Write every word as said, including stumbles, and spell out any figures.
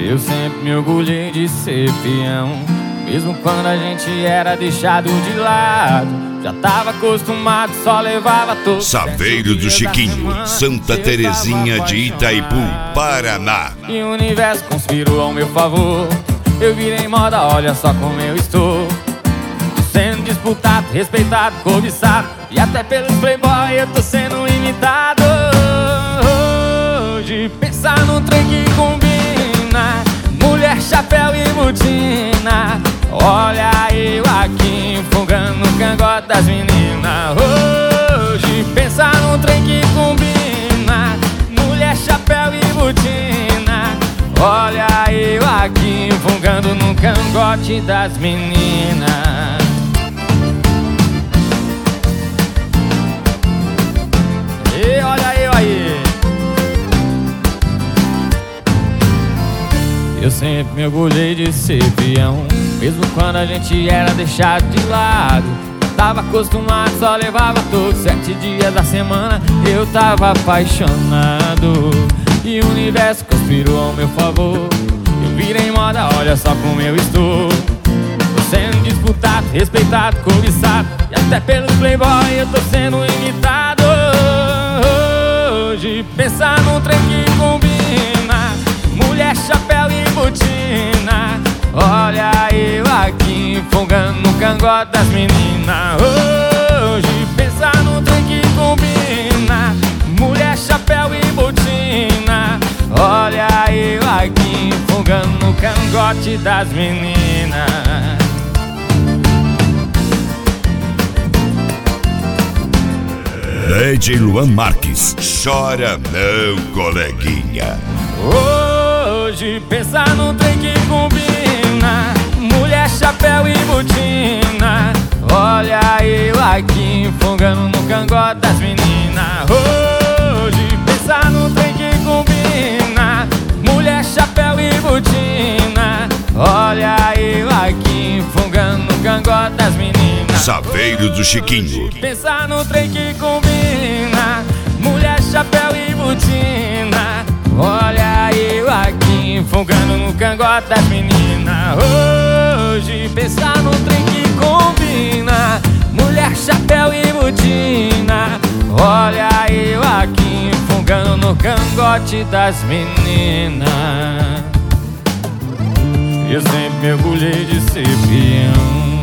Eu sempre me orgulhei de ser peão, mesmo quando a gente era deixado de lado. Já tava acostumado, só levava todo. Saveiro do Chiquinho, Santa Terezinha de Itaipu, Paraná. E o universo conspirou ao meu favor. Eu virei moda, olha só como eu estou. Sendo disputado, respeitado, cobiçado, e até pelos playboy eu tô sendo imitado. Hoje pensar num trem que combina, mulher, chapéu e botina. Olha eu aqui enfogando no cangote das meninas. Hoje pensar num trem que combina, mulher, chapéu e botina. Olha eu aqui enfogando no cangote das meninas. E olha eu aí. Eu sempre me orgulhei de ser peão, mesmo quando a gente era deixado de lado. Tava acostumado, só levava todos sete dias da semana. Eu tava apaixonado e o universo conspirou ao meu favor. Eu virei moda, olha só como eu estou. Tô sendo disputado, respeitado, cobiçado, e até pelos playboy eu tô sendo imitado. Hoje pensar num trem que combina, mulher, chapéu e botina. Olha eu aqui enfogando no cangote das meninas. Hoje pensar num trem que combina, mulher, chapéu e botina. Olha eu aqui enfogando no cangote das meninas. D J Luan Marques, chora não, coleguinha. Hoje pensar num trem que combina, mulher, chapéu e botina. Olha eu aqui enfogando no cangote das meninas. Hoje pensar num trem que combina, mulher, chapéu e botina. Olha eu aqui enfogando no cangote das meninas. Saveiro do Chiquinho. Pensar no trem que combina, mulher, chapéu e botina. Olha eu aqui enfogando no cangote das meninas. Hoje pensar no trem que combina, mulher, chapéu e botina. Olha eu aqui enfogando no cangote das meninas. Eu sempre me orgulhei de ser peão.